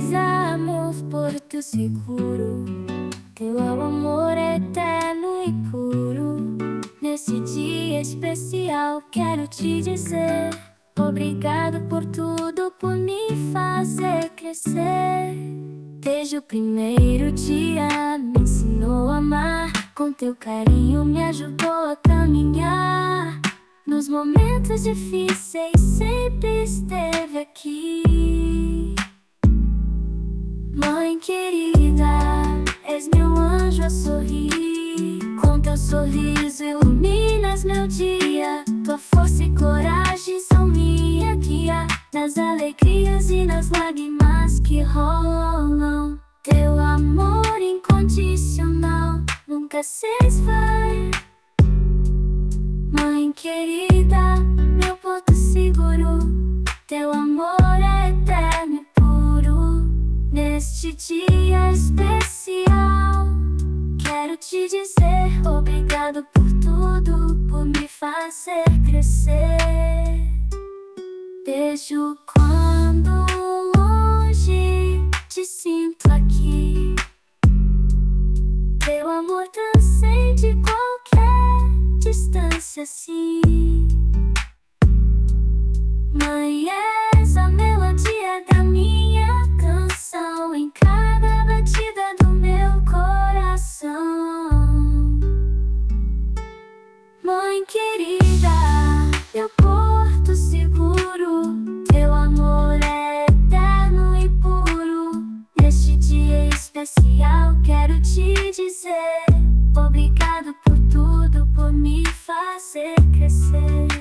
Pisamos porto seguro, teu amor é eterno e puro. Nesse dia especial quero te dizer obrigado por tudo, por me fazer crescer. Desde o primeiro dia me ensinou a amar, com teu carinho me ajudou a caminhar. Nos momentos difíceis sempre esteve aqui. Mãe querida, és meu anjo a sorrir. Com teu sorriso iluminas meu dia. Tua força e coragem são minha guia, nas alegrias e nas lágrimas que rolam. Teu amor incondicional nunca se esvai. Mãe querida, meu porto seguro, teu amor é eterno e puro. Neste dia especial quero te dizer obrigado por tudo, por me fazer crescer. Vejo quando longe, te sinto aqui. Teu amor transcende qualquer distância, sim. Mãe, és a melodia da minha canção, em cada batida do meu coração. Mãe querida, meu porto seguro, teu amor é eterno e puro. Neste dia especial quero te dizer obrigado por tudo, por me fazer crescer.